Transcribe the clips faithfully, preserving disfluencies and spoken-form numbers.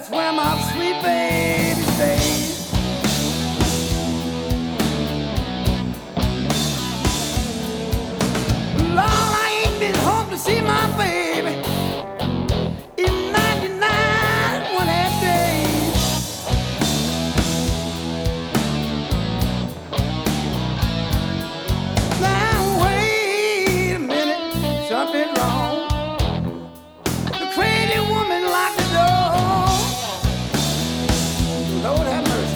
that's where my sweet baby stays. Lord, I ain't been home to see my baby in ninety-nine one half days. Now wait a minute, something's wrong. The crazy woman locked the door. Lord have mercy.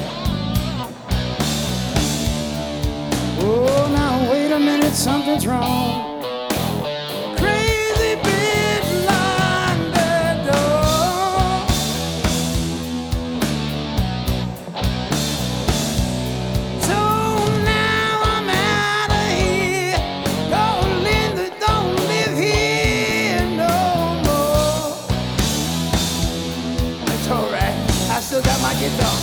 Oh, now wait a minute, something's wrong. Crazy bitch locked the door. So now I'm out of here. Oh, Linda don't live here no more. It's all right. I still got my guitar.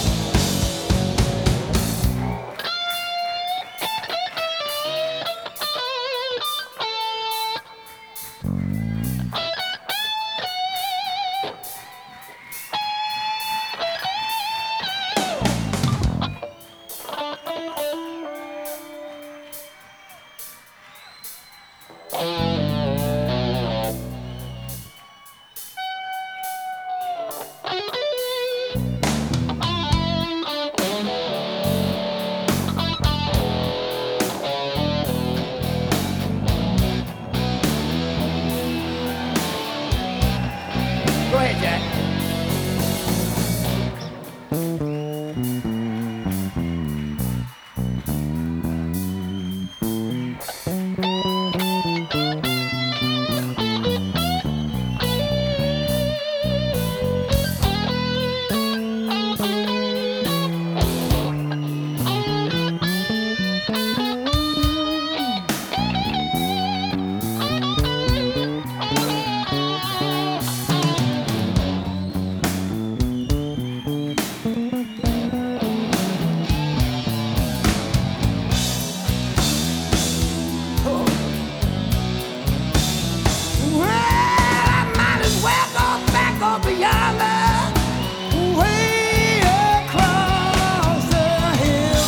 Go ahead, Jack. Well, I might as well go back over yonder, way across the hill.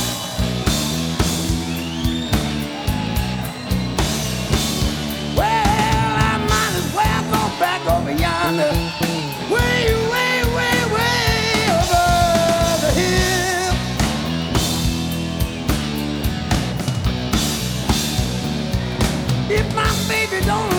Well, I might as well go back over yonder, way, way, way, way over the hill. If my baby don't